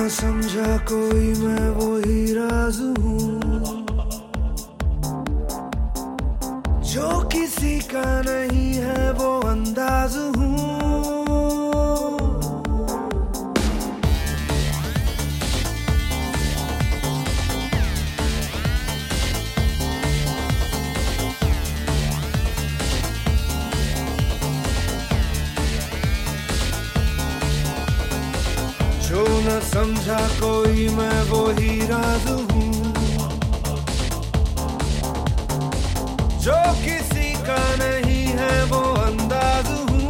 समझा कोई मैं वो ही राज हूँ जो किसी का नहीं है वो अंदाज हूँ। जो न समझा कोई मैं वो ही राज हूँ जो किसी का नहीं है वो अंदाज हूँ।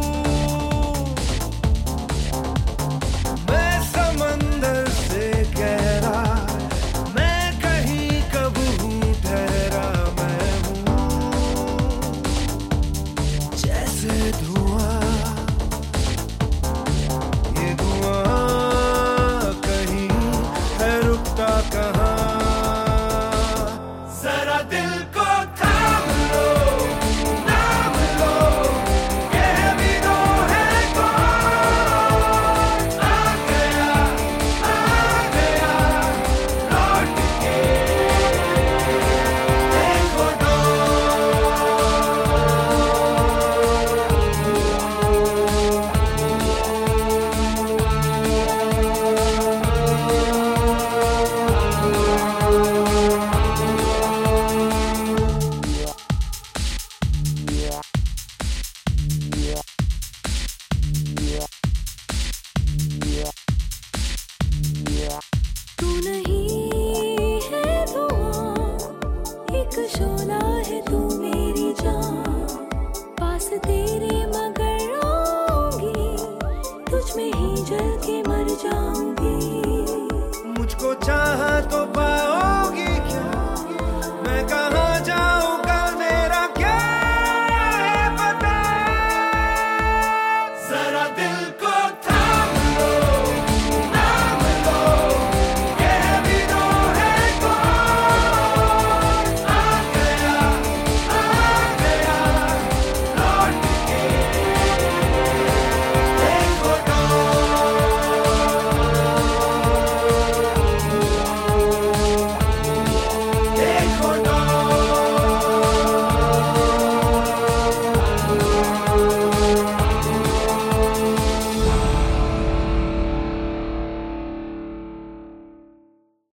मैं समंदर से गहरा मैं कहीं कब हूँ ठहरा मैं हूँ जैसे धुआं ये धुआं कहाँ जरा दिल को थाम लो नाम लो कह भी दो है कौन आ गया लौट के देखो शोला है तू मेरी जान पास तेरे मगर आऊंगी तुझ में ही जल के मर जाऊंगी। मुझको चाहा तो